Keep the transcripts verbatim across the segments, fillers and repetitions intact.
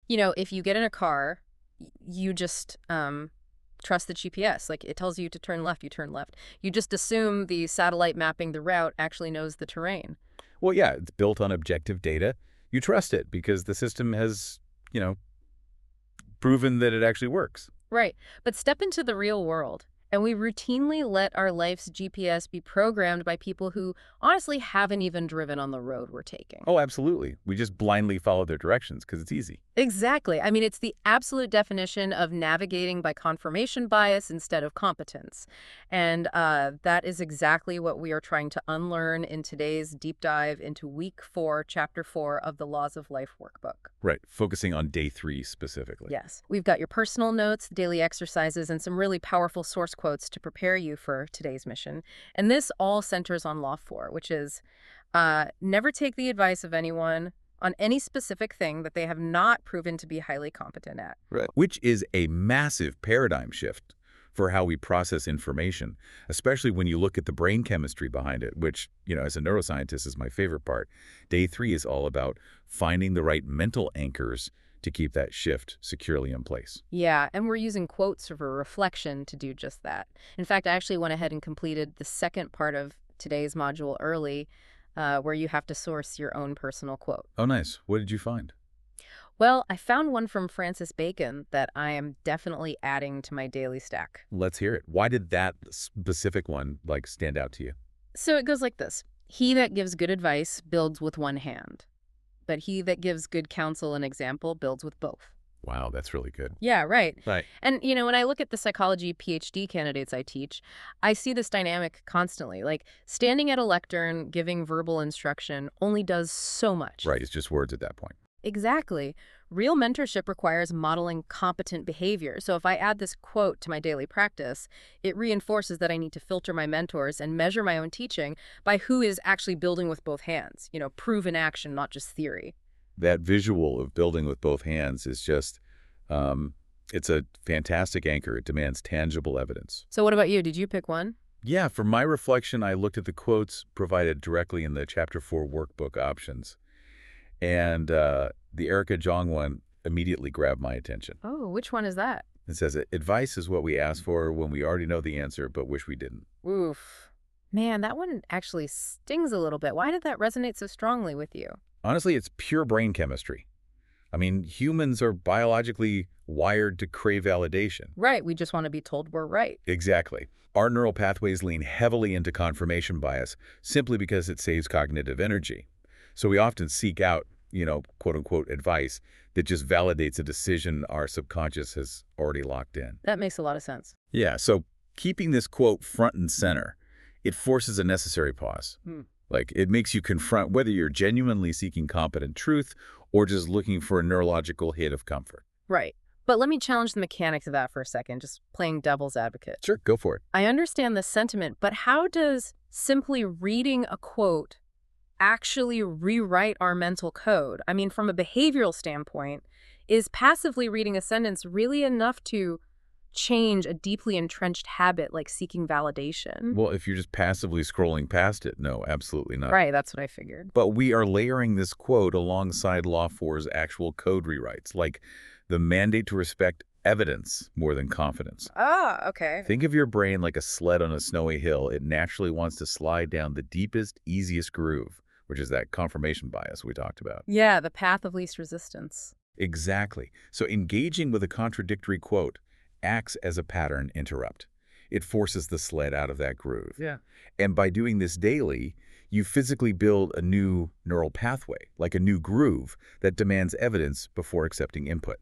You know, if you get in a car, y- you just um, trust the G P S. Like, it tells you to turn left, you turn left. You just assume the satellite mapping the route actually knows the terrain. Well, yeah, it's built on objective data. You trust it because the system has, you know, proven that it actually works. Right. But step into the real world, and we routinely let our life's G P S be programmed by people who honestly haven't even driven on the road we're taking. Oh, absolutely. We just blindly follow their directions because it's easy. Exactly. I mean, it's the absolute definition of navigating by confirmation bias instead of competence. And uh, that is exactly what we are trying to unlearn in today's deep dive into week four, chapter four of the Laws of Life workbook. Right, focusing on day three specifically. Yes. We've got your personal notes, daily exercises, and some really powerful source quotes to prepare you for today's mission. And this all centers on Law four, which is uh, never take the advice of anyone on any specific thing that they have not proven to be highly competent at. Right. Which is a massive paradigm shift for how we process information, especially when you look at the brain chemistry behind it, which, you know, as a neuroscientist is my favorite part. Day three is all about finding the right mental anchors to keep that shift securely in place. Yeah, and we're using quotes for reflection to do just that. In fact, I actually went ahead and completed the second part of today's module early, uh, where you have to source your own personal quote. Oh, nice. What did you find? Well, I found one from Francis Bacon that I am definitely adding to my daily stack. Let's hear it. Why did that specific one, like, stand out to you? So it goes like this. He that gives good advice builds with one hand, but he that gives good counsel and example builds with both. Wow, that's really good. Yeah, right. Right. And, you know, when I look at the psychology PhD candidates I teach, I see this dynamic constantly. Like, standing at a lectern, giving verbal instruction only does so much. Right, it's just words at that point. Exactly. Real mentorship requires modeling competent behavior. So if I add this quote to my daily practice, it reinforces that I need to filter my mentors and measure my own teaching by who is actually building with both hands. You know, proven action, not just theory. That visual of building with both hands is just, um, it's a fantastic anchor. It demands tangible evidence. So what about you? Did you pick one? Yeah, for my reflection, I looked at the quotes provided directly in the Chapter four workbook options. And uh, the Erica Jong one immediately grabbed my attention. Oh, which one is that? It says, advice is what we ask for when we already know the answer, but wish we didn't. Oof. Man, that one actually stings a little bit. Why did that resonate so strongly with you? Honestly, it's pure brain chemistry. I mean, humans are biologically wired to crave validation. Right, we just want to be told we're right. Exactly. Our neural pathways lean heavily into confirmation bias simply because it saves cognitive energy. So we often seek out, you know, quote-unquote advice that just validates a decision our subconscious has already locked in. That makes a lot of sense. Yeah, so keeping this quote front and center, it forces a necessary pause. Hmm. Like, it makes you confront whether you're genuinely seeking competent truth or just looking for a neurological hit of comfort. Right. But let me challenge the mechanics of that for a second, just playing devil's advocate. Sure, go for it. I understand the sentiment, but how does simply reading a quote actually rewrite our mental code? I mean, from a behavioral standpoint, is passively reading a sentence really enough to change a deeply entrenched habit like seeking validation? Well, if you're just passively scrolling past it, no, absolutely not. Right, that's what I figured. But we are layering this quote alongside Law four's actual code rewrites, like the mandate to respect evidence more than confidence. Ah, okay. Think of your brain like a sled on a snowy hill. It naturally wants to slide down the deepest, easiest groove, which is that confirmation bias we talked about. Yeah, the path of least resistance. Exactly. So engaging with a contradictory quote acts as a pattern interrupt. It forces the sled out of that groove. Yeah. And by doing this daily, you physically build a new neural pathway, like a new groove that demands evidence before accepting input.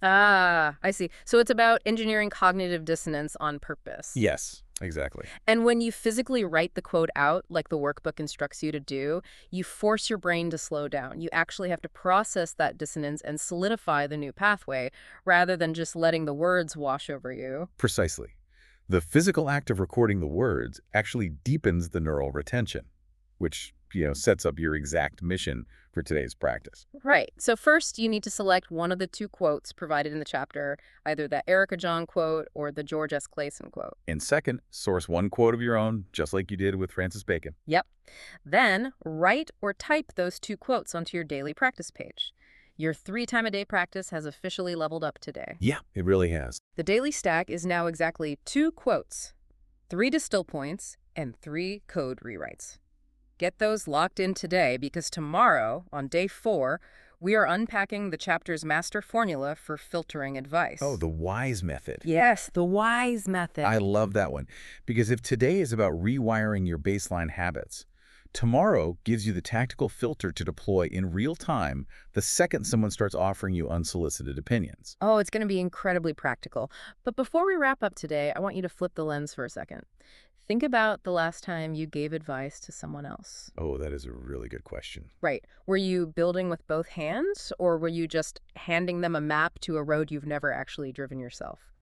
Ah, I see. So it's about engineering cognitive dissonance on purpose. Yes, exactly. And when you physically write the quote out, like the workbook instructs you to do, you force your brain to slow down. You actually have to process that dissonance and solidify the new pathway rather than just letting the words wash over you. Precisely. The physical act of recording the words actually deepens the neural retention, which, you know, sets up your exact mission for today's practice. Right. So first, you need to select one of the two quotes provided in the chapter, either the Erica Jong quote or the George S. Clason quote. And second, source one quote of your own, just like you did with Francis Bacon. Yep. Then, write or type those two quotes onto your daily practice page. Your three-time-a-day practice has officially leveled up today. Yeah, it really has. The daily stack is now exactly two quotes, three distill points, and three code rewrites. Get those locked in today because tomorrow, on day four, we are unpacking the chapter's master formula for filtering advice. Oh, the WISE method. Yes, the WISE method. I love that one. Because if today is about rewiring your baseline habits, tomorrow gives you the tactical filter to deploy in real time the second someone starts offering you unsolicited opinions. Oh, it's going to be incredibly practical. But before we wrap up today, I want you to flip the lens for a second. Think about the last time you gave advice to someone else. Oh, that is a really good question. Right. Were you building with both hands, or were you just handing them a map to a road you've never actually driven yourself?